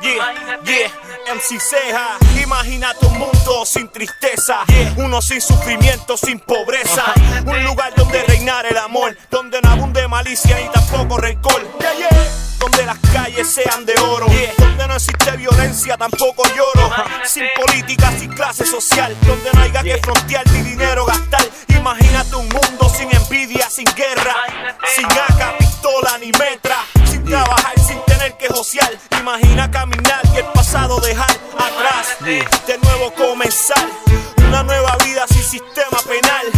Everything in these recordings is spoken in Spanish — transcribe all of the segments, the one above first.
MC Ceja, imagínate un mundo sin tristeza, uno sin sufrimiento, sin pobreza, un lugar donde reinar el amor, donde no abunde malicia ni tampoco rencor, donde las calles sean de oro, donde no existe violencia, tampoco lloro, sin política, sin clase social, donde no haya que frontear ni dinero gastar. Imagínate un mundo sin envidia, sin guerra, sin AK, pistola ni metra, sin trabajar, sin tener que josear. Imagina caminar y el pasado dejar atrás, de nuevo comenzar una nueva vida sin sistema penal,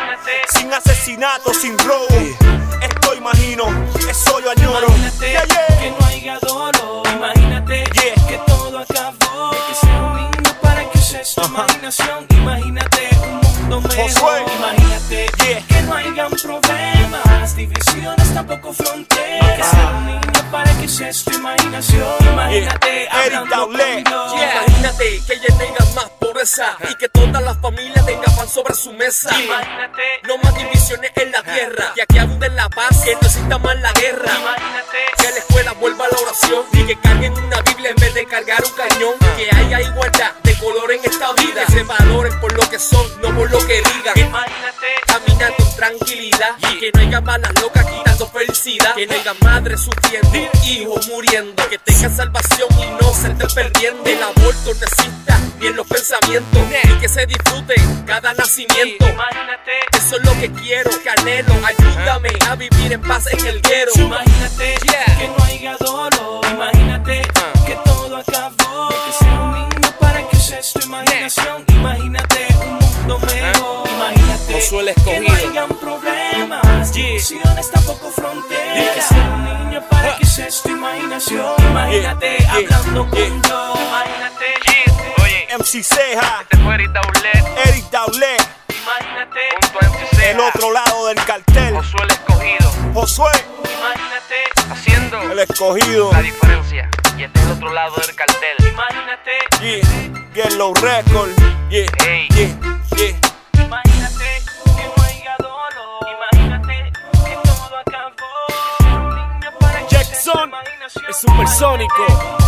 sin asesinato, sin robo. Esto imagino, eso yo añoro. Imagínate que no haya dolor, imagínate que todo acabó, que sea un niño para que uses tu imaginación. Imagínate un mundo mejor, imagínate que no hayan problemas, divisiones, tampoco fronteras, que sea un niño para que uses tu imaginación. Imagínate hablando con Dios. Imagínate que ya tenga más pobreza y que todas las familias tengan pan sobre su mesa. Imagínate no más divisiones en la tierra, y aquí abunde la paz, que no exista más la guerra. Imagínate que la escuela vuelva a la oración y que carguen una Biblia en vez de cargar un cañón. Que haya igualdad de color en esta vida, que se valoren por lo que son, no por lo que digan. Imagínate Caminar con tranquilidad y que no haya malas locas quitando felicidad, que no haya madres sufriendo, hijos muriendo, que tengan salvación y no se estén perdiendo. El aborto no exista ni en los pensamientos, y que se disfrute cada nacimiento. Imagínate Eso es lo que quiero, que anhelo. Ayúdame a vivir en paz en el guero. Imagínate que no haya dolor, imagínate que todo acabó, que sea un niño para que uses tu imaginación. Imagínate un mundo mejor, imagínate Josué el que no Escogido. hayan problemas, divisiones, tampoco fronteras, que sea un niño para que uses tu imaginación. Imagínate hablando con Dios. Imagínate MC Ceja, Este fue Eric Daulet, Eric Daulet, imagínate junto a MC Ceja, el otro lado del cartel, Josué el Escogido, Josué, imagínate haciendo el escogido, la diferencia. Y este es el otro lado del cartel. imagínate Yellow Record, Ey. Imagínate que no haya dolor, imagínate que todo acabó, un niño para que uses tu Jackson, imaginación. el supersónico.